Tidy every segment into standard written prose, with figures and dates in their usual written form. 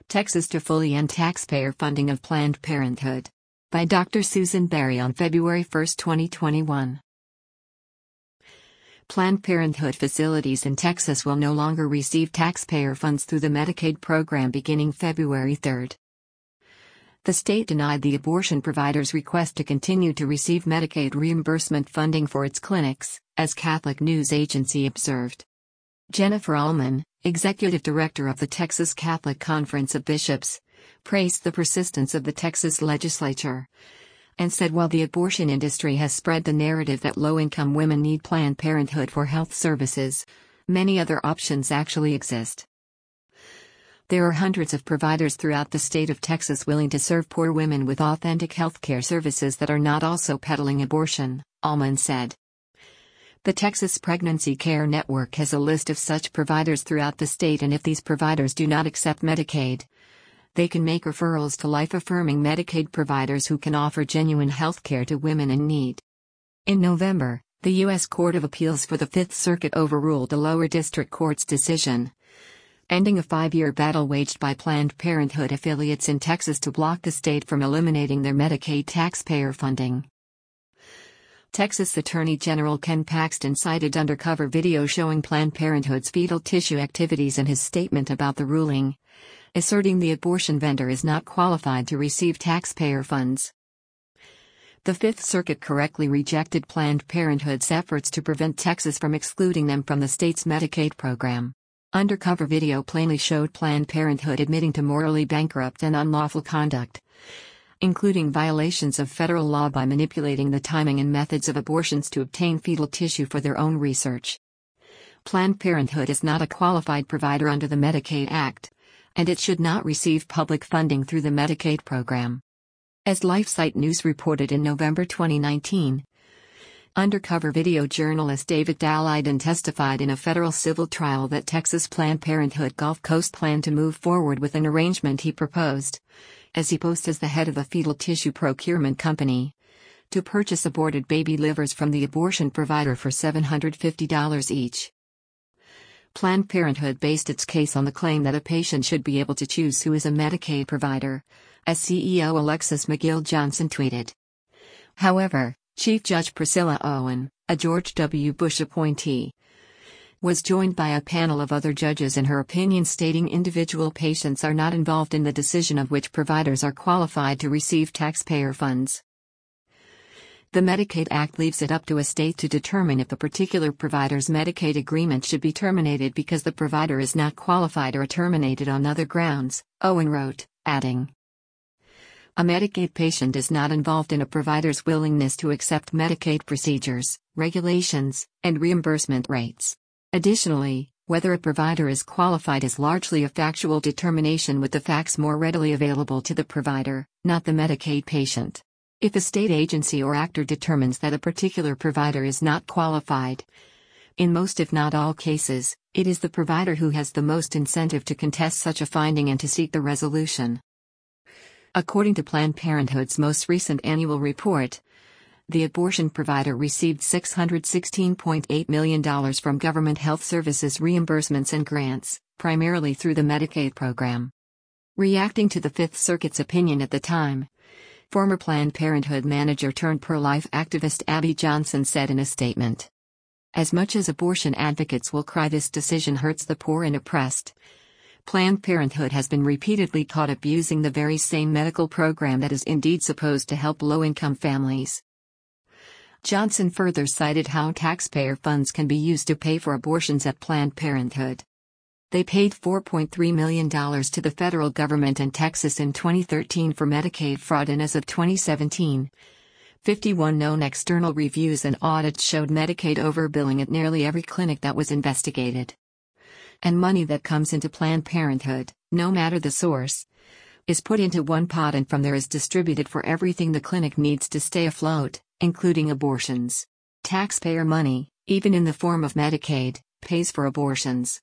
Texas to fully end taxpayer funding of Planned Parenthood. By Dr. Susan Berry on February 1, 2021. Planned Parenthood facilities in Texas will no longer receive taxpayer funds through the Medicaid program beginning February 3. The state denied the abortion provider's request to continue to receive Medicaid reimbursement funding for its clinics, as Catholic News Agency observed. Jennifer Allman, executive director of the Texas Catholic Conference of Bishops, praised the persistence of the Texas legislature and said while the abortion industry has spread the narrative that low-income women need Planned Parenthood for health services, many other options actually exist. There are hundreds of providers throughout the state of Texas willing to serve poor women with authentic healthcare services that are not also peddling abortion, Allman said. The Texas Pregnancy Care Network has a list of such providers throughout the state, and if these providers do not accept Medicaid, they can make referrals to life-affirming Medicaid providers who can offer genuine health care to women in need. In November, the U.S. Court of Appeals for the Fifth Circuit overruled the lower district court's decision, ending a 5-year battle waged by Planned Parenthood affiliates in Texas to block the state from eliminating their Medicaid taxpayer funding. Texas Attorney General Ken Paxton cited undercover video showing Planned Parenthood's fetal tissue activities in his statement about the ruling, asserting the abortion vendor is not qualified to receive taxpayer funds. The Fifth Circuit correctly rejected Planned Parenthood's efforts to prevent Texas from excluding them from the state's Medicaid program. Undercover video plainly showed Planned Parenthood admitting to morally bankrupt and unlawful conduct, including violations of federal law by manipulating the timing and methods of abortions to obtain fetal tissue for their own research. Planned Parenthood is not a qualified provider under the Medicaid Act, and it should not receive public funding through the Medicaid program. As LifeSite News reported in November 2019, undercover video journalist David Daleiden testified in a federal civil trial that Texas Planned Parenthood Gulf Coast planned to move forward with an arrangement he proposed, as he posed as the head of a fetal tissue procurement company, to purchase aborted baby livers from the abortion provider for $750 each. Planned Parenthood based its case on the claim that a patient should be able to choose who is a Medicaid provider, as CEO Alexis McGill Johnson tweeted. However, Chief Judge Priscilla Owen, a George W. Bush appointee, was joined by a panel of other judges in her opinion stating individual patients are not involved in the decision of which providers are qualified to receive taxpayer funds. The Medicaid Act leaves it up to a state to determine if a particular provider's Medicaid agreement should be terminated because the provider is not qualified or terminated on other grounds, Owen wrote, adding, "A Medicaid patient is not involved in a provider's willingness to accept Medicaid procedures, regulations, and reimbursement rates. Additionally, whether a provider is qualified is largely a factual determination with the facts more readily available to the provider, not the Medicaid patient. If a state agency or actor determines that a particular provider is not qualified, in most if not all cases, it is the provider who has the most incentive to contest such a finding and to seek the resolution." According to Planned Parenthood's most recent annual report, the abortion provider received $616.8 million from government health services reimbursements and grants, primarily through the Medicaid program. Reacting to the Fifth Circuit's opinion at the time, former Planned Parenthood manager turned pro-life activist Abby Johnson said in a statement, "As much as abortion advocates will cry this decision hurts the poor and oppressed, Planned Parenthood has been repeatedly caught abusing the very same medical program that is indeed supposed to help low-income families." Johnson further cited how taxpayer funds can be used to pay for abortions at Planned Parenthood. They paid $4.3 million to the federal government and Texas in 2013 for Medicaid fraud, and as of 2017, 51 known external reviews and audits showed Medicaid overbilling at nearly every clinic that was investigated. And money that comes into Planned Parenthood, no matter the source, is put into one pot and from there is distributed for everything the clinic needs to stay afloat, including abortions. Taxpayer money, even in the form of Medicaid, pays for abortions.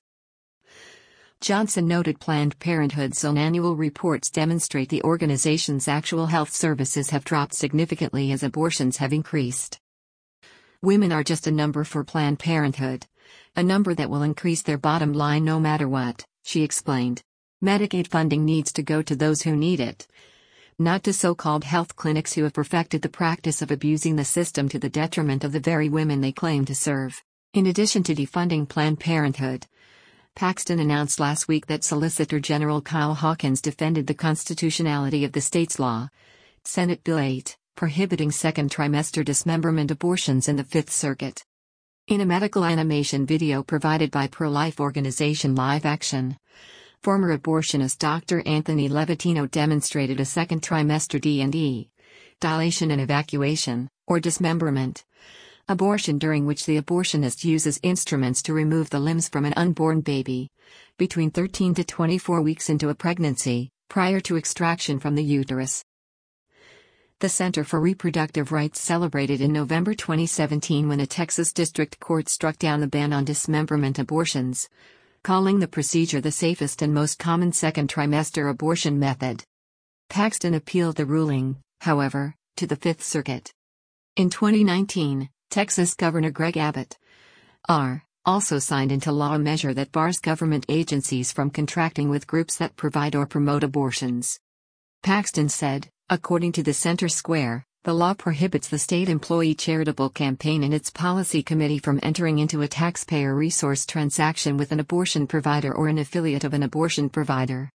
Johnson noted Planned Parenthood's own annual reports demonstrate the organization's actual health services have dropped significantly as abortions have increased. Women are just a number for Planned Parenthood, a number that will increase their bottom line no matter what, she explained. Medicaid funding needs to go to those who need it, not to so-called health clinics who have perfected the practice of abusing the system to the detriment of the very women they claim to serve. In addition to defunding Planned Parenthood, Paxton announced last week that Solicitor General Kyle Hawkins defended the constitutionality of the state's law, Senate Bill 8, prohibiting second trimester dismemberment abortions in the Fifth Circuit. In a medical animation video provided by pro-life organization Live Action, former abortionist Dr. Anthony Levatino demonstrated a second trimester D&E, dilation and evacuation, or dismemberment, abortion during which the abortionist uses instruments to remove the limbs from an unborn baby, between 13 to 24 weeks into a pregnancy, prior to extraction from the uterus. The Center for Reproductive Rights celebrated in November 2017 when a Texas district court struck down the ban on dismemberment abortions, calling the procedure the safest and most common second trimester abortion method. Paxton appealed the ruling, however, to the Fifth Circuit. In 2019, Texas Governor Greg Abbott, R., also signed into law a measure that bars government agencies from contracting with groups that provide or promote abortions. Paxton said, according to the Center Square, the law prohibits the state employee charitable campaign and its policy committee from entering into a taxpayer resource transaction with an abortion provider or an affiliate of an abortion provider.